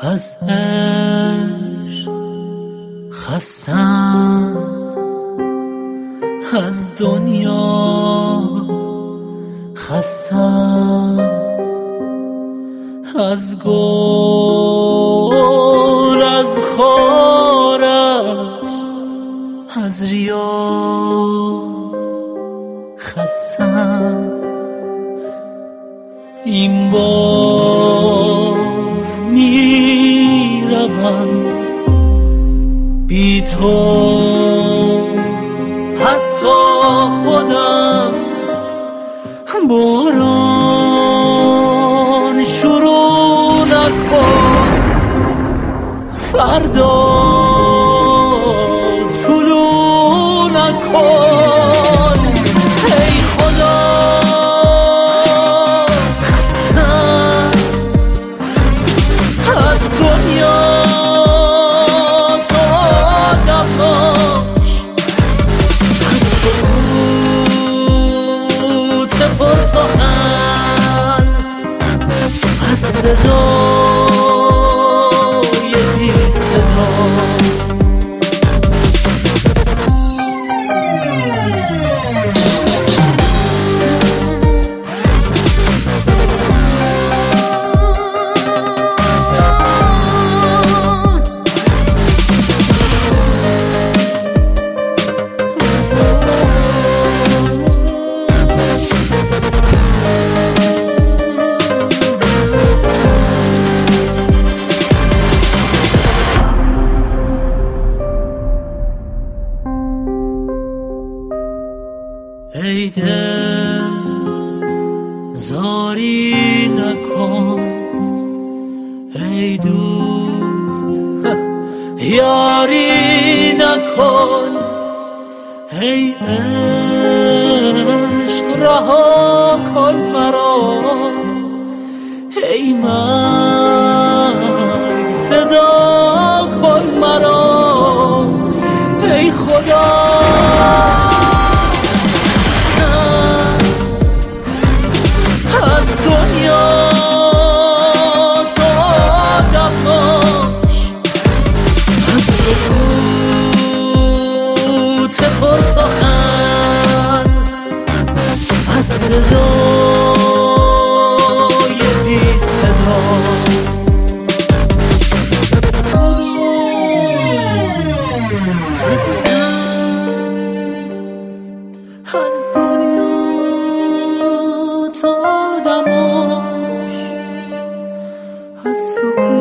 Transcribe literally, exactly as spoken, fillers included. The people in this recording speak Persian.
از عشق خستم، از دنیا خستم، از گل از خارش از ریا خستم. این بار می روم بی تو، حتی خودم باران شروع نکن، فردا طلوع نکن. ای خدا خستم از دنیا تا آدماش، از سکوت پرسخن، از صدای بی صدا. ای دل زاری نکن، ای دوست یاری نکن، ای عشق رها کن مرا، ای مرگ صدا کن مرا. ای خدا از دنیا تا آدماش، از سکوت پرسخن، از صدای بی صدا. از دنیا تا آدماش، از سکوت